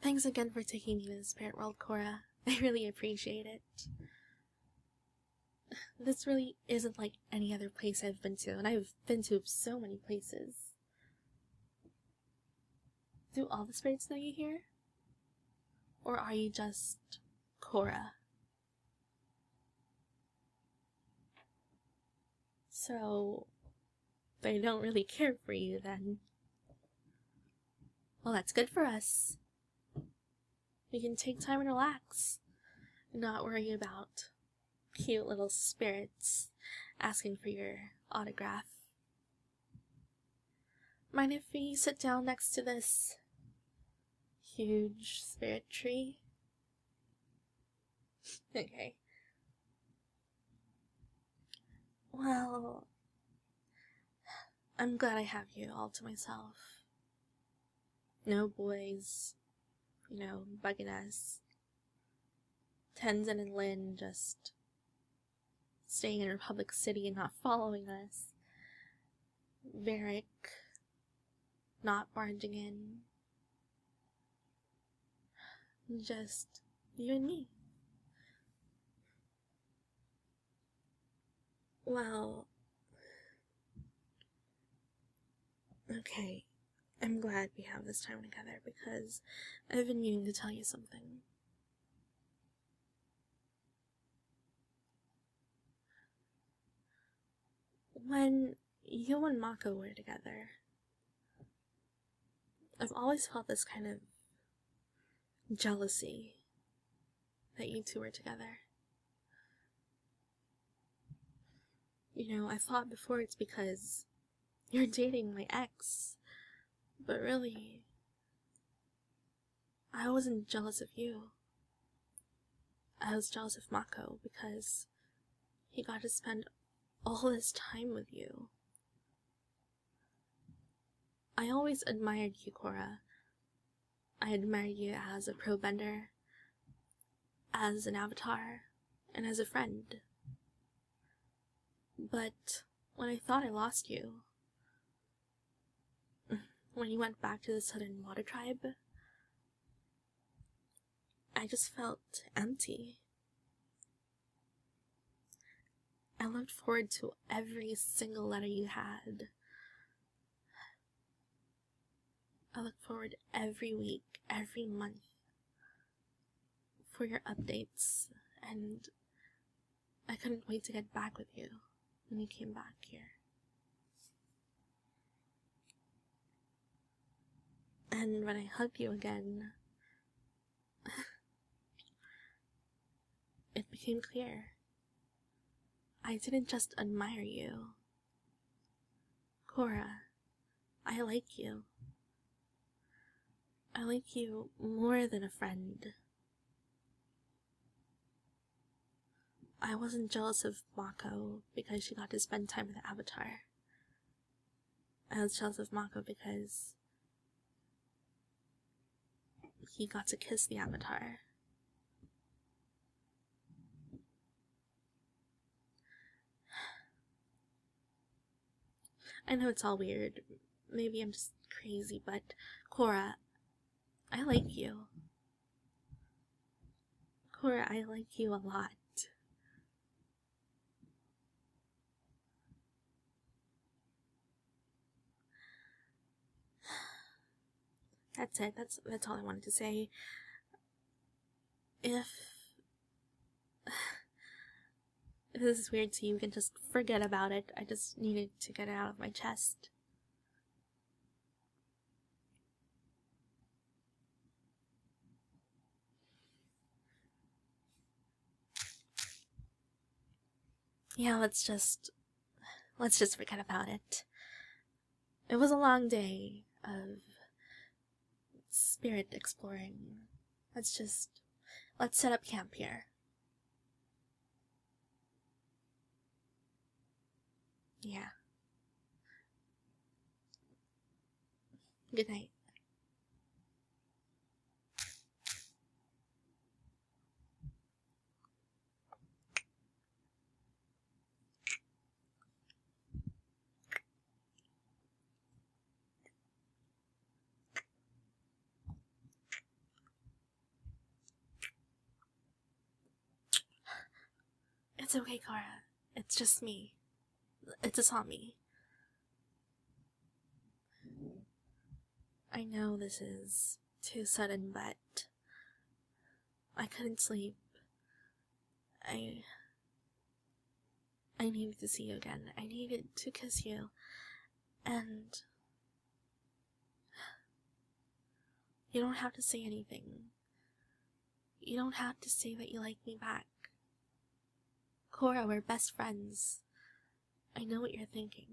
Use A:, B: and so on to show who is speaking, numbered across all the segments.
A: Thanks again for taking me to the spirit world, Cora. I really appreciate it. This really isn't like any other place I've been to, and I've been to so many places. Do all the spirits know you here? Or are you just Cora? So, they don't really care for you then. Well, that's good for us. We can take time and relax, and not worry about cute little spirits asking for your autograph. Mind if we sit down next to this huge spirit tree? Okay. Well, I'm glad I have you all to myself. No boys, bugging us. Tenzin and Lin just staying in Republic City and not following us. Varric not barging in. Just you and me. Well, okay, I'm glad we have this time together because I've been meaning to tell you something. When you and Mako were together, I've always felt this kind of jealousy that you two were together. I thought before it's because you're dating my ex, but really, I wasn't jealous of you. I was jealous of Mako because he got to spend all this time with you. I always admired you, Cora. I admired you as a pro bender, as an avatar, and as a friend. But when I thought I lost you, when you went back to the Southern Water Tribe, I just felt empty. I looked forward to every single letter you had. I looked forward every week, every month for your updates, and I couldn't wait to get back with you when you came back here. And when I hugged you again, it became clear. I didn't just admire you. Cora, I like you. I like you more than a friend. I wasn't jealous of Mako because she got to spend time with the Avatar. I was jealous of Mako because he got to kiss the Avatar. I know it's all weird. Maybe I'm just crazy, but Cora, I like you. Cora, I like you a lot. That's it. That's all I wanted to say. If this is weird to you, you can just forget about it. I just needed to get it out of my chest. Yeah, let's just forget about it. It was a long day of spirit exploring. Let's set up camp here. Yeah. Good night. It's okay, Cora. It's just me. It's just on me. I know this is too sudden, but I couldn't sleep. I needed to see you again. I needed to kiss you. And you don't have to say anything. You don't have to say that you like me back. Cora, we're best friends. I know what you're thinking.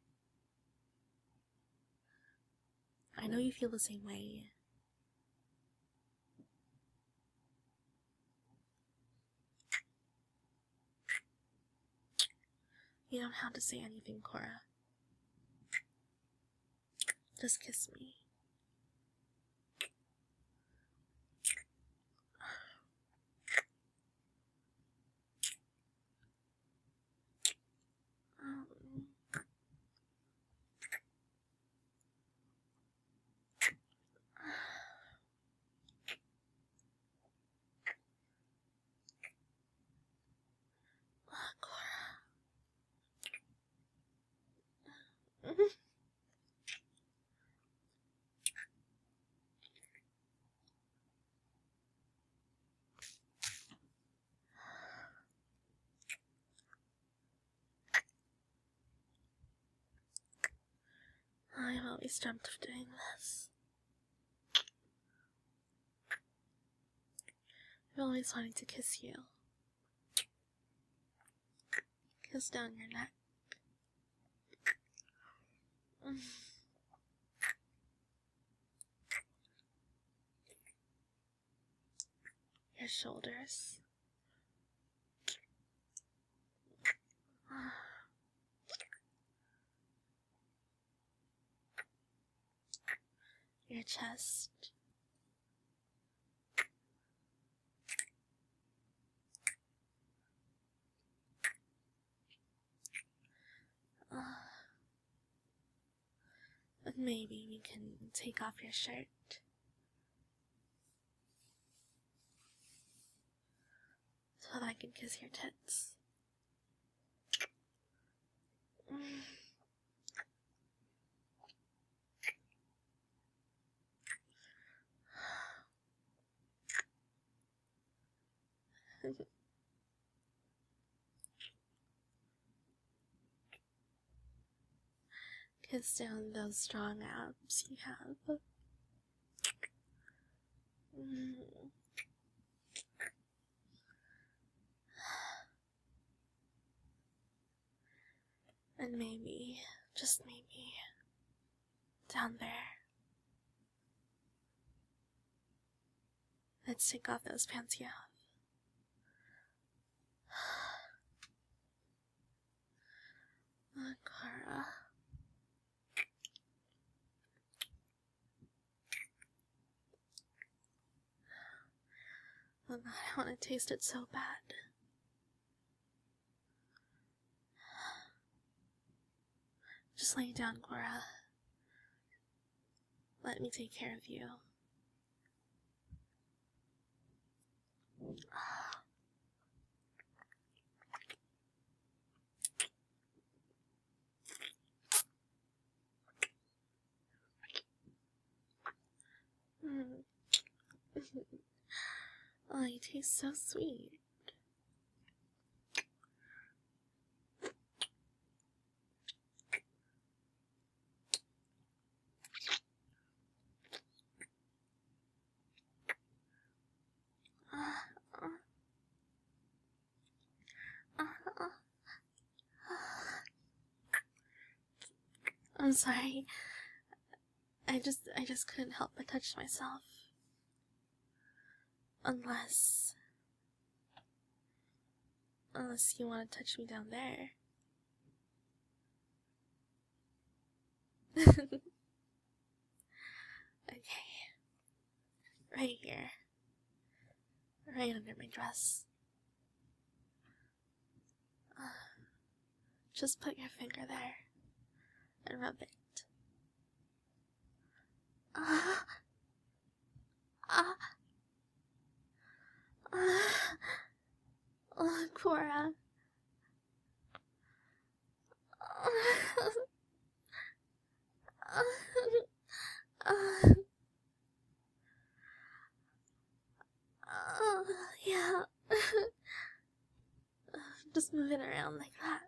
A: I know you feel the same way. You don't have to say anything, Cora. Just kiss me. Cora. I've always dreamt of doing this. I've always wanted to kiss you. Kiss down your neck. Your shoulders. Your chest. And maybe we can take off your shirt. So that I can kiss your tits. Kiss down those strong abs you have. And maybe, just maybe, down there, let's take off those pants you have. Oh, Cora. Oh God, I want to taste it so bad. Just lay down, Cora. Let me take care of you. Oh, you taste so sweet. I'm sorry. I just couldn't help but touch myself. Unless you want to touch me down there. Okay. Right here. Right under my dress. Just put your finger there and rub it. Oh, Cora. Yeah. Just move it around like that.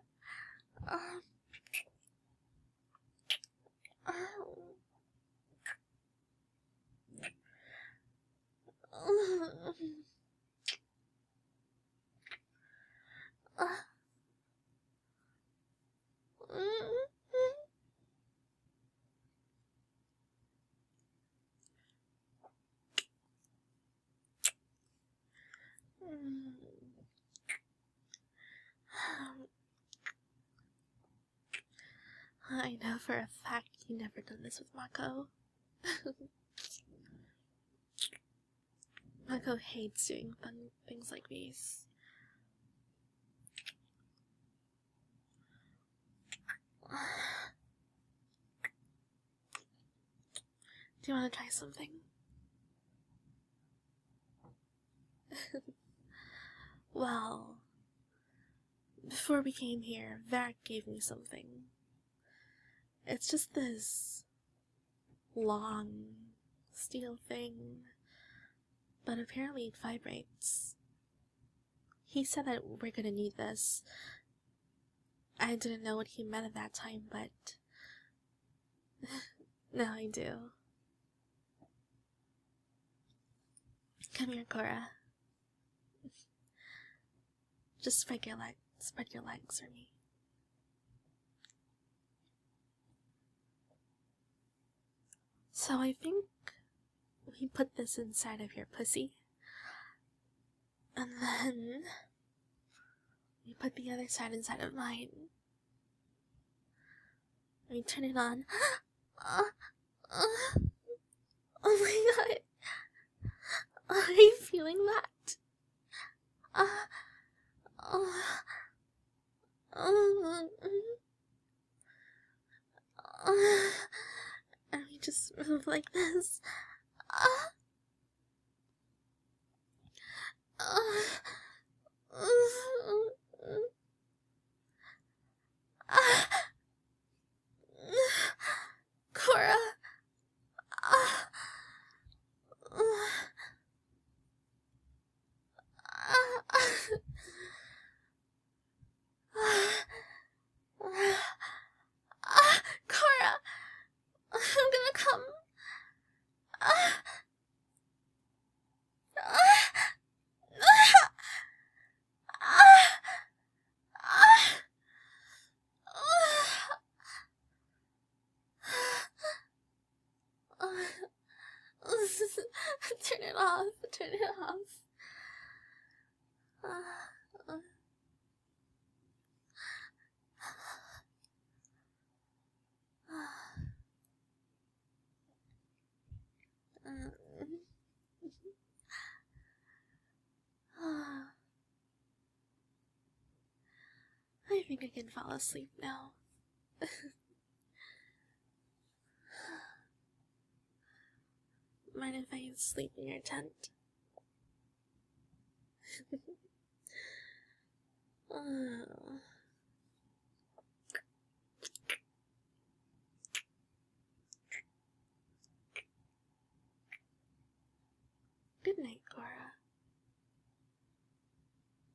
A: I know for a fact you never done this with Mako. Mako hates doing fun things like these. Do you want to try something? Well, before we came here, Varric gave me something. It's just this long steel thing, but apparently it vibrates. He said that we're gonna need this. I didn't know what he meant at that time, but now I do. Come here, Cora. Just spread your legs for me. So I think we put this inside of your pussy, and then we put the other side inside of mine. We turn it on. Oh my god. Are you feeling that? And we just move like this. Cora. Cora, I'm gonna come. Turn it off. Turn it off. I think I can fall asleep now. Mind if I sleep in your tent? Good night, Cora.